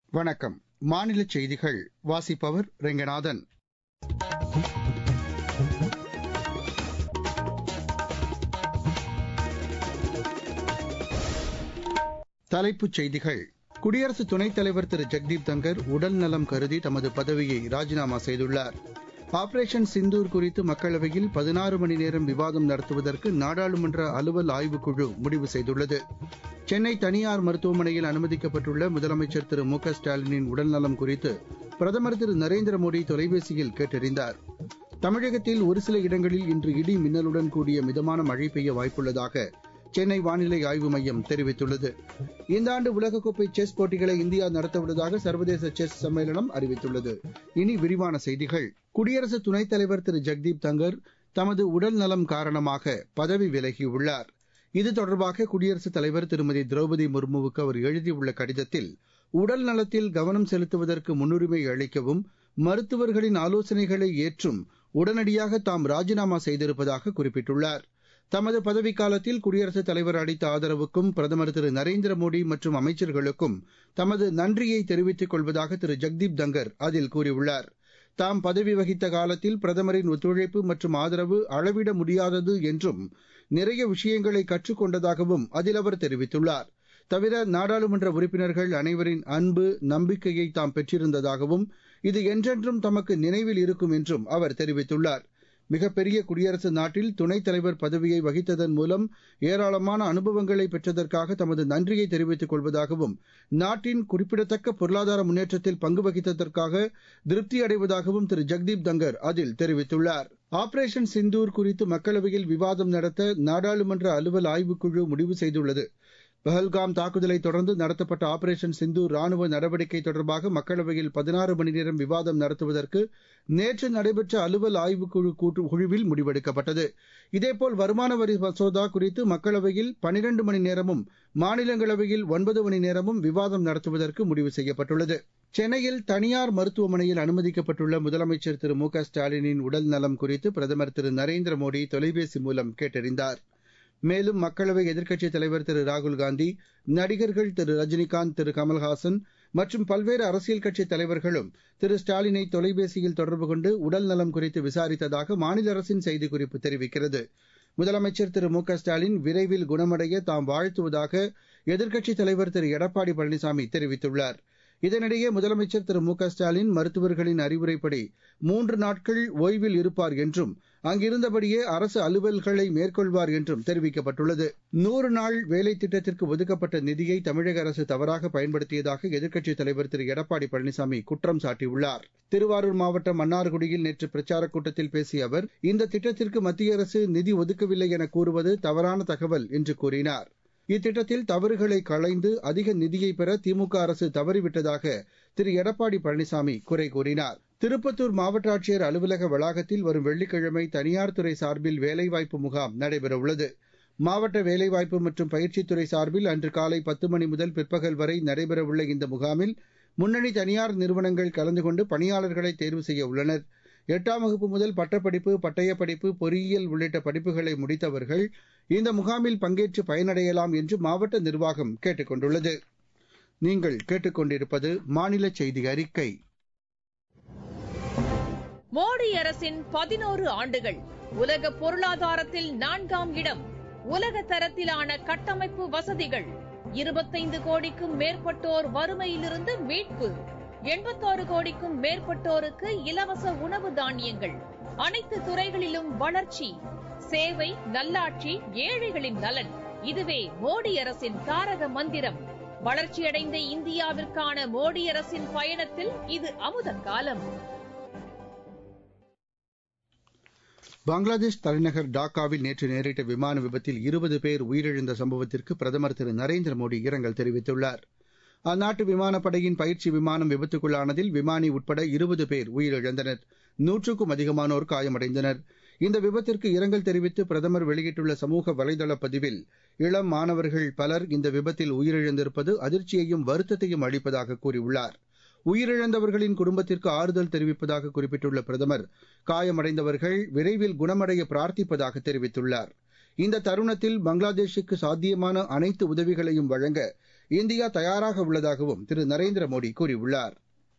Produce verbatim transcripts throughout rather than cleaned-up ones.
வணக்கம். மாநில செய்திகள் வாசிப்பவர் ரெங்கநாதன். தலைப்புச் செய்திகள். குடியரசு துணைத் தலைவர் திரு ஜெக்தீப் தங்கர் உடல் நலம் கருதி தமது பதவியை ராஜினாமா செய்துள்ளார். ஆபரேஷன் சிந்தூர் குறித்து மக்களவையில் பதினாறு மணி நேரம் விவாதம் நடத்துவதற்கு நாடாளுமன்ற அலுவல் ஆய்வுக்குழு முடிவு செய்துள்ளது. சென்னை தனியார் மருத்துவமனையில் அனுமதிக்கப்பட்டுள்ள முதலமைச்சர் திரு மு க ஸ்டாலினின் உடல்நலம் குறித்து பிரதமர் திரு நரேந்திர மோடி தொலைபேசியில் கேட்டறிந்தார். தமிழகத்தில் ஒரு சில இடங்களில் இன்று இடி மின்னலுடன் கூடிய மிதமான மழை பெய்ய வாய்ப்புள்ளதாக சென்னை வானிலை ஆய்வு மையம் தெரிவித்துள்ளது. இந்த ஆண்டு உலகக்கோப்பை செஸ் போட்டிகளை இந்தியா நடத்தவுள்ளதாக சர்வதேச செஸ் சம்மேளனம் அறிவித்துள்ளது. இனி விரிவான செய்திகள். குடியரசு துணைத் தலைவர் திரு ஜெக்தீப் தங்கர் தமது உடல் நலம் காரணமாக பதவி விலகியுள்ளார். இது தொடர்பாக குடியரசுத் தலைவர் திருமதி திரௌபதி முர்முவுக்கு அவர் எழுதியுள்ள கடிதத்தில், உடல் நலத்தில் கவனம் செலுத்துவதற்கு முன்னுரிமை அளிக்கவும், மருத்துவர்களின் ஆலோசனைகளை ஏற்றும் உடனடியாக தாம் ராஜினாமா செய்திருப்பதாக குறிப்பிட்டுள்ளார். தமது பதவிக்காலத்தில் குடியரசுத் தலைவர் அளித்த ஆதரவுக்கும் பிரதமர் திரு நரேந்திர மோடி மற்றும் அமைச்சர்களுக்கும் தமது நன்றியை தெரிவித்துக் கொள்வதாக திரு ஜெக்தீப் தங்கர் அதில் கூறியுள்ளார். தாம் பதவி வகித்த காலத்தில் பிரதமரின் ஒத்துழைப்பு மற்றும் ஆதரவு அளவிட முடியாதது என்றும், நிறைய விஷயங்களை கற்றுக் கொண்டதாகவும் அதில் அவர் தெரிவித்துள்ளார். தவிர நாடாளுமன்ற உறுப்பினர்கள் அனைவரின் அன்பு, நம்பிக்கையை தாம் பெற்றிருந்ததாகவும், இது என்றென்றும் தமக்கு நினைவில் இருக்கும் என்றும் அவர் தெரிவித்துள்ளார். மிகப்பெரிய குடியரசு நாட்டில் துணைத் தலைவர் பதவியை வகித்ததன் மூலம் ஏராளமான அனுபவங்களை பெற்றதற்காக தமது நன்றியை தெரிவித்துக் கொள்வதாகவும், நாட்டின் குறிப்பிடத்தக்க பொருளாதார முன்னேற்றத்தில் பங்கு வகித்ததற்காக திருப்தி அடைவதாகவும் திரு ஜெக்தீப் தங்கர் அதில் தெரிவித்துள்ளார். ஆபரேஷன் சிந்தூர் குறித்து மக்களவையில் விவாதம் நடத்த நாடாளுமன்ற அலுவல் ஆய்வுக்குழு முடிவு செய்துள்ளது. பஹல்காம் தாக்குதலை தொடர்ந்து நடத்தப்பட்ட ஆபரேஷன் சிந்தூர் ராணுவ நடவடிக்கை தொடர்பாக மக்களவையில் பதினாறு மணி நேரம் விவாதம் நடத்துவதற்கு நேற்று நடைபெற்ற அலுவல் ஆய்வுக்குழு குழுவில் முடிவெடுக்கப்பட்டது. இதேபோல் வருமான வரி மசோதா குறித்து மக்களவையில் பனிரண்டு மணி நேரமும் மாநிலங்களவையில் ஒன்பது மணி நேரமும் விவாதம் நடத்துவதற்கு முடிவு செய்யப்பட்டுள்ளது. சென்னையில் தனியார் மருத்துவமனையில் அனுமதிக்கப்பட்டுள்ள முதலமைச்சர் திரு மு க ஸ்டாலினின் உடல் நலம் குறித்து பிரதமர் திரு நரேந்திர மோடி தொலைபேசி மூலம் கேட்டறிந்தார். மேலும் மக்களவை எதிர்க்கட்சித் தலைவர் திரு ராகுல்காந்தி, நடிகர்கள் திரு ரஜினிகாந்த், திரு கமல்ஹாசன் மற்றும் பல்வேறு அரசியல் கட்சித் தலைவர்களும் திரு ஸ்டாலினை தொலைபேசியில் தொடர்பு கொண்டு உடல் நலம் குறித்து விசாரித்ததாக மாநில அரசின் செய்திக்குறிப்பு தெரிவிக்கிறது. முதலமைச்சர் திரு மு க ஸ்டாலின் விரைவில் குணமடைய தாம் வாழ்த்துவதாக எதிர்க்கட்சித் தலைவர் திரு எடப்பாடி பழனிசாமி தெரிவித்துள்ளார். இதனிடையே முதலமைச்சர் திரு மு க ஸ்டாலின் மருத்துவர்களின் அறிவுரைப்படி மூன்று நாட்கள் ஓய்வில் இருப்பார் என்றும், அங்கிருந்தபடியே அரசு அலுவல்களை மேற்கொள்வார் என்றும் தெரிவிக்கப்பட்டுள்ளது. நூறு நாள் வேலை திட்டத்திற்கு ஒதுக்கப்பட்ட நிதியை தமிழக அரசு தவறாக பயன்படுத்தியதாக எதிர்க்கட்சித் தலைவர் திரு எடப்பாடி பழனிசாமி குற்றம் சாட்டியுள்ளார். திருவாரூர் மாவட்டம் மன்னார்குடியில் நேற்று பிரச்சாரக் கூட்டத்தில் பேசிய அவர், இந்த திட்டத்திற்கு மத்திய அரசு நிதி ஒதுக்கவில்லை என கூறுவது தவறான தகவல் என்று கூறினார். இத்திட்டத்தில் தவறுகளை களைந்து அதிக நிதியை பெற திமுக அரசு தவறிவிட்டதாக திரு எடப்பாடி பழனிசாமி குறை கூறினார். திருப்பத்தூர் மாவட்ட ஆட்சியர் அலுவலக வளாகத்தில் வரும் வெள்ளிக்கிழமை தனியார் துறை சார்பில் வேலைவாய்ப்பு முகாம் நடைபெறவுள்ளது. மாவட்ட வேலைவாய்ப்பு மற்றும் பயிற்சித்துறை சார்பில் அன்று காலை பத்து மணி முதல் பிற்பகல் வரை நடைபெறவுள்ள இந்த முகாமில் முன்னணி தனியார் நிறுவனங்கள் கலந்து கொண்டு பணியாளர்களை தேர்வு செய்ய உள்ளனர். எட்டாம் வகுப்பு முதல் பட்டப்படிப்பு, பட்டயப்படிப்பு, பொறியியல் உள்ளிட்ட படிப்புகளை முடித்தவர்கள் இந்த முகாமில் பங்கேற்று பயனடையலாம் என்று மாவட்ட நிர்வாகம் கேட்டுக் கொண்டுள்ளது. நீங்கள் கேட்டுக்கொண்டிருப்பது மாநில செய்தி அறிக்கை. மோடி அரசின் பதினோரு ஆண்டுகள், உலக பொருளாதாரத்தில் நான்காம் இடம், உலக தரத்திலான கட்டமைப்பு வசதிகள், இருபத்தைந்து கோடிக்கும் மேற்பட்டோர் வறுமையிலிருந்து மீட்பு, எண்பத்தாறு கோடிக்கும் மேற்பட்டோருக்கு இலவச உணவு தானியங்கள், அனைத்து துறைகளிலும் வளர்ச்சி, சேவை, நல்லாட்சி, ஏழைகளின் நலன். இதுவே மோடி அரசின் தாரக மந்திரம். வளர்ச்சியடைந்த இந்தியாவிற்கான மோடி அரசின் பயணத்தில் இது அமுத காலம். பங்களாதேஷ் தலைநகர் டாக்காவில் நேற்று நேரிட்ட விமான விபத்தில் இருபது பேர் உயிரிழந்த சம்பவத்திற்கு பிரதமர் திரு நரேந்திர மோடி இரங்கல் தெரிவித்துள்ளார். அந்நாட்டு விமானப்படையின் பயிற்சி விமானம் விபத்துக்குள்ளானதில் விமானி உட்பட இருபது பேர் உயிரிழந்தனர். நூற்றுக்கும் அதிகமானோர் காயமடைந்தனர். இந்த விபத்திற்கு இரங்கல் தெரிவித்து பிரதமர் வெளியிட்டுள்ள சமூக வலைதள பதிவில், இளம் மாணவர்கள் பலர் இந்த விபத்தில் உயிரிழந்திருப்பது அதிர்ச்சியையும் வருத்தத்தையும் அளிப்பதாக கூறியுள்ளார். உயிரிழந்தவர்களின் குடும்பத்திற்கு ஆறுதல் தெரிவிப்பதாக குறிப்பிட்டுள்ள பிரதமர், காயமடைந்தவர்கள் விரைவில் குணமடைய பிரார்த்திப்பதாக தெரிவித்துள்ளார். இந்த தருணத்தில் பங்களாதேஷுக்கு சாத்தியமான அனைத்து உதவிகளையும் வழங்க இந்தியா தயாராக உள்ளதாகவும் திரு நரேந்திர மோடி கூறியுள்ளார்.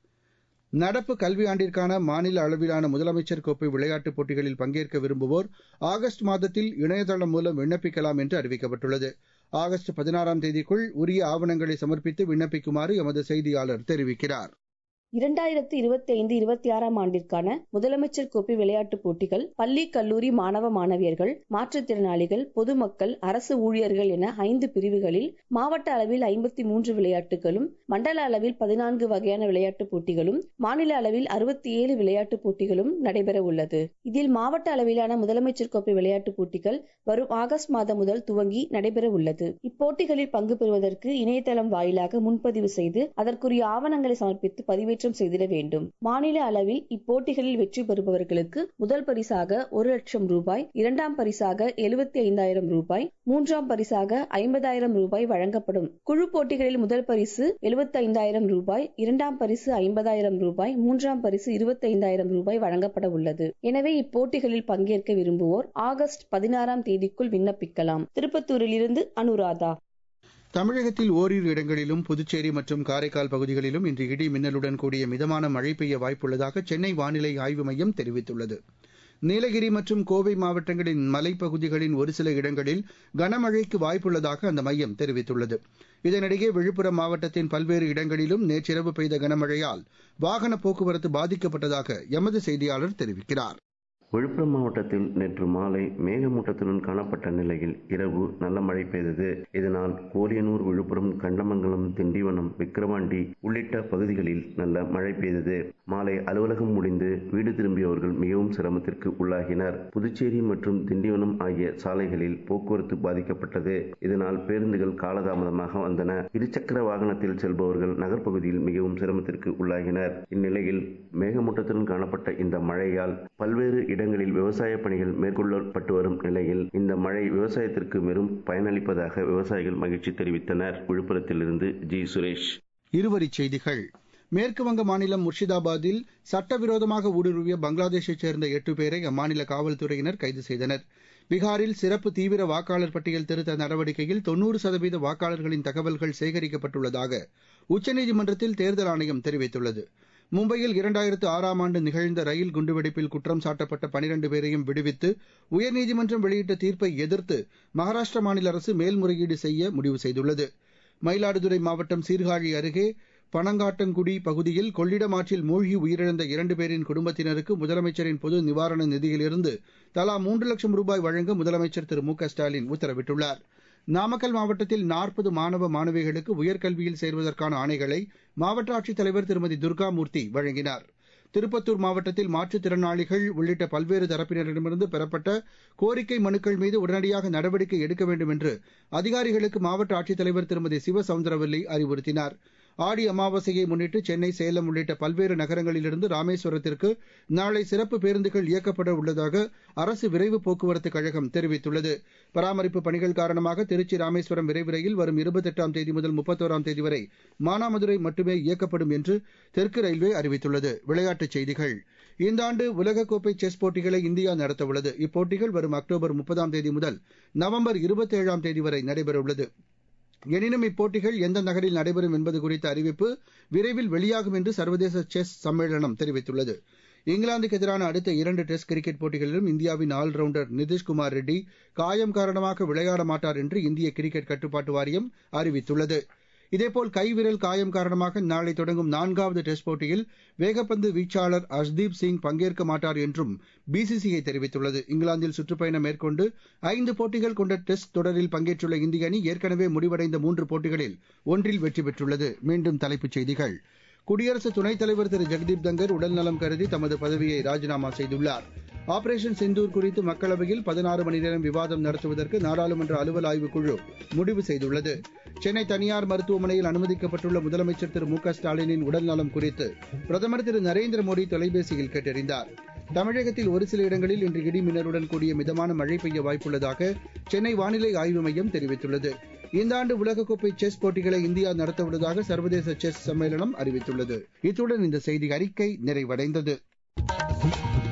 நடப்பு கல்வியாண்டிற்கான மாநில அளவிலான முதலமைச்சர் கோப்பை விளையாட்டுப் போட்டிகளில் பங்கேற்க விரும்புவோர் ஆகஸ்ட் மாதத்தில் இணையதளம் மூலம் விண்ணப்பிக்கலாம் என்று அறிவிக்கப்பட்டுள்ளது. ஆகஸ்ட் பதினாறாம் தேதிக்குள் உரிய ஆவணங்களை சமர்ப்பித்து விண்ணப்பிக்குமாறு எமது செய்தியாளர் தெரிவிக்கிறார். இரண்டாயிரத்து இருபத்தி ஐந்து இருபத்தி ஆறாம் ஆண்டிற்கான முதலமைச்சர் கோப்பை விளையாட்டுப் போட்டிகள் பள்ளி கல்லூரி மாணவ மாணவியர்கள், மாற்றுத்திறனாளிகள், பொதுமக்கள், அரசு ஊழியர்கள் என ஐந்து பிரிவுகளில் மாவட்ட அளவில் ஐம்பத்தி மூன்று விளையாட்டுகளும், மண்டல அளவில் பதினான்கு வகையான விளையாட்டுப் போட்டிகளும், மாநில அளவில் அறுபத்தி ஏழு விளையாட்டுப் போட்டிகளும் நடைபெற உள்ளது. இதில் மாவட்ட அளவிலான முதலமைச்சர் கோப்பை விளையாட்டுப் போட்டிகள் வரும் ஆகஸ்ட் மாதம் முதல் துவங்கி நடைபெற உள்ளது. இப்போட்டிகளில் பங்கு பெறுவதற்கு இணையதளம் வாயிலாக முன்பதிவு செய்து அதற்குரிய ஆவணங்களை சமர்ப்பித்து பதிவேற்றம் செய்திட வேண்டும். மாநில அளவில் இப்போட்டிகளில் வெற்றி பெறுபவர்களுக்கு முதல் பரிசாக ஒரு லட்சம் ரூபாய், இரண்டாம் பரிசாக எழுபத்தி ஐந்தாயிரம் ரூபாய், மூன்றாம் பரிசாக ஐம்பதாயிரம் ரூபாய் வழங்கப்படும். குழு போட்டிகளில் முதல் பரிசு எழுபத்தி ஐந்தாயிரம் ரூபாய், இரண்டாம் பரிசு ஐம்பதாயிரம் ரூபாய், மூன்றாம் பரிசு இருபத்தி ஐந்தாயிரம் ரூபாய் வழங்கப்பட உள்ளது. எனவே இப்போட்டிகளில் பங்கேற்க விரும்புவோர் ஆகஸ்ட் பதினாறாம் தேதிக்குள் விண்ணப்பிக்கலாம். திருப்பத்தூரில் இருந்து அனுராதா. தமிழகத்தில் ஓரிரு இடங்களிலும் புதுச்சேரி மற்றும் காரைக்கால் பகுதிகளிலும் இன்று இடி மின்னலுடன் கூடிய மிதமான மழை பெய்ய வாய்ப்புள்ளதாக சென்னை வானிலை ஆய்வு மையம் தெரிவித்துள்ளது. நீலகிரி மற்றும் கோவை மாவட்டங்களின் மலைப்பகுதிகளின் ஒரு சில இடங்களில் கனமழைக்கு வாய்ப்புள்ளதாக அந்த மையம் தெரிவித்துள்ளது. இதனிடையே விழுப்புரம் மாவட்டத்தின் பல்வேறு இடங்களிலும் நேற்றிரவு பெய்த கனமழையால் வாகன போக்குவரத்து பாதிக்கப்பட்டதாக எமது செய்தியாளர் தெரிவிக்கிறார். விழுப்புரம் மாவட்டத்தில் நேற்று மாலை மேகமூட்டத்துடன் காணப்பட்ட நிலையில் இரவு நல்ல மழை பெய்தது. இதனால் கோலியனூர், விழுப்புரம், கண்டமங்கலம், திண்டிவனம், விக்கிரவாண்டி உள்ளிட்ட பகுதிகளில் நல்ல மழை பெய்தது. மாலை அலுவலகம் முடிந்து வீடு திரும்பியவர்கள் மிகவும் சிரமத்திற்கு உள்ளாகினர். புதுச்சேரி மற்றும் திண்டிவனம் ஆகிய சாலைகளில் போக்குவரத்து பாதிக்கப்பட்டது. இதனால் பேருந்துகள் காலதாமதமாக வந்தன. இருசக்கர வாகனத்தில் செல்பவர்கள் நகர்ப்பகுதியில் மிகவும் சிரமத்திற்கு உள்ளாகினர். இந்நிலையில் மேகமூட்டத்துடன் காணப்பட்ட இந்த மழையால் பல்வேறு இடங்களில் விவசாய பணிகள் மேற்கொள்ளப்பட்டு வரும் நிலையில் இந்த மழை விவசாயத்திற்கு வெறும் பயனளிப்பதாக விவசாயிகள் மகிழ்ச்சி தெரிவித்தனர். விழுப்புரத்திலிருந்து ஜி சுரேஷ். இருவரிச் செய்திகள். மேற்குவங்க மாநிலம் முர்ஷிதாபாத்தில் சட்டவிரோதமாக ஊடுருவிய பங்களாதேஷைச் சேர்ந்த எட்டு பேரை அம்மாநில காவல்துறையினர் கைது செய்தனர். பீகாரில் சிறப்பு தீவிர வாக்காளர் பட்டியல் திருத்த நடவடிக்கையில் தொன்னூறு சதவீத வாக்காளர்களின் தகவல்கள் சேகரிக்கப்பட்டுள்ளதாக உச்சநீதிமன்றத்தில் தேர்தல் ஆணையம் தெரிவித்துள்ளது. மும்பையில் இரண்டாயிரத்து ஆறாம் ஆண்டு நிகழ்ந்த ரயில் குண்டுவெடிப்பில் குற்றம் சாட்டப்பட்ட பனிரண்டு பேரையும் விடுவித்து உயர்நீதிமன்றம் வெளியிட்ட தீர்ப்பை எதிர்த்து மகாராஷ்டிர மாநில அரசு மேல்முறையீடு செய்ய முடிவு செய்துள்ளது. மயிலாடுதுறை மாவட்டம் சீர்காழி அருகே பனங்காட்டங்குடி பகுதியில் கொள்ளிடம் ஆற்றில் மூழ்கி உயிரிழந்த இரண்டு பேரின் குடும்பத்தினருக்கு முதலமைச்சரின் பொது நிவாரண நிதியிலிருந்து தலா மூன்று லட்சம் ரூபாய் வழங்க முதலமைச்சர் திரு மு க ஸ்டாலின் உத்தரவிட்டுள்ளார். நாமக்கல் மாவட்டத்தில் நாற்பது மாணவ மாணவிகளுக்கு உயர்கல்வியில் சேர்வதற்கான ஆணைகளை மாவட்ட ஆட்சித்தலைவர் திருமதி துர்காமூர்த்தி வழங்கினார். திருப்பத்தூர் மாவட்டத்தில் மாற்றுத்திறனாளிகள் உள்ளிட்ட பல்வேறு தரப்பினரிடமிருந்து பெறப்பட்ட கோரிக்கை மனுக்கள் மீது உடனடியாக நடவடிக்கை எடுக்க வேண்டும் என்று அதிகாரிகளுக்கு மாவட்ட ஆட்சித்தலைவர் திருமதி சிவசவுந்தரவல்லி அறிவுறுத்தினார். ஆடி அமாவாசையை முன்னிட்டு சென்னை, சேலம் உள்ளிட்ட பல்வேறு நகரங்களிலிருந்து ராமேஸ்வரத்திற்கு நாளை சிறப்பு பேருந்துகள் இயக்கப்பட உள்ளதாக அரசு விரைவு போக்குவரத்துக் கழகம் தெரிவித்துள்ளது. பராமரிப்பு பணிகள் காரணமாக திருச்சி ராமேஸ்வரம் விரைவு ரயில் வரும் இருபத்தெட்டாம் தேதி முதல் முப்பத்தோராம் தேதி வரை மானாமதுரை மட்டுமே இயக்கப்படும் என்று தெற்கு ரயில்வே அறிவித்துள்ளது. விளையாட்டுச் செய்திகள். இந்த ஆண்டு உலகக்கோப்பை செஸ் போட்டிகளை இந்தியா நடத்தவுள்ளது. இப்போட்டிகள் வரும் அக்டோபர் முப்பதாம் தேதி முதல் நவம்பர் இருபத்தேழாம் தேதி வரை நடைபெறவுள்ளது. எனினும் இப்போட்டிகள் எந்த நகரில் நடைபெறும் என்பது குறித்த அறிவிப்பு விரைவில் வெளியாகும் என்று சர்வதேச செஸ் சம்மேளனம் தெரிவித்துள்ளது. இங்கிலாந்துக்கு எதிரான அடுத்த இரண்டு டெஸ்ட் கிரிக்கெட் போட்டிகளிலும் இந்தியாவின் ஆல்ரவுண்டர் நிதிஷ்குமார் ரெட்டி காயம் காரணமாக விளையாட மாட்டார் என்று இந்திய கிரிக்கெட் கட்டுப்பாட்டு வாரியம் அறிவித்துள்ளது. இதேபோல் கைவிரல் காயம் காரணமாக நாளை தொடங்கும் நான்காவது டெஸ்ட் போட்டியில் வேகப்பந்து வீச்சாளர் அர்ஷ்தீப் சிங் பங்கேற்க மாட்டார் என்றும் பிசிசிஐ தெரிவித்துள்ளது. இங்கிலாந்தில் சுற்றுப்பயணம் மேற்கொண்டு ஐந்து போட்டிகள் கொண்ட டெஸ்ட் தொடரில் பங்கேற்றுள்ள இந்திய அணி ஏற்கனவே முடிவடைந்த மூன்று போட்டிகளில் ஒன்றில் வெற்றி பெற்றுள்ளது. மீண்டும் தலைப்புச் செய்திகள். குடியரசு துணைத் தலைவர் திரு ஜெகதீப் தங்கர் உடல்நலம் கருதி தமது பதவியை ராஜினாமா செய்துள்ளார். ஆபரேஷன் சிந்தூர் குறித்து மக்களவையில் பதினாறு மணி நேரம் விவாதம் நடத்துவதற்கு நாடாளுமன்ற அலுவல் ஆய்வுக்குழு முடிவு செய்துள்ளது. சென்னை தனியார் மருத்துவமனையில் அனுமதிக்கப்பட்டுள்ள முதலமைச்சர் திரு மு க ஸ்டாலினின் உடல்நலம் குறித்து பிரதமர் திரு நரேந்திர மோடி தொலைபேசியில் கேட்டறிந்தார். தமிழகத்தில் ஒரு சில இடங்களில் இன்று இடி மின்னலுடன் கூடிய மிதமான மழை பெய்ய வாய்ப்புள்ளதாக சென்னை வானிலை ஆய்வு மையம் தெரிவித்துள்ளது. இந்த ஆண்டு உலகக்கோப்பை செஸ் போட்டிகளை இந்தியா நடத்தவுள்ளதாக சர்வதேச செஸ் சம்மேளனம் அறிவித்துள்ளது. இத்துடன் இந்த செய்தி அறிக்கை நிறைவடைந்தது.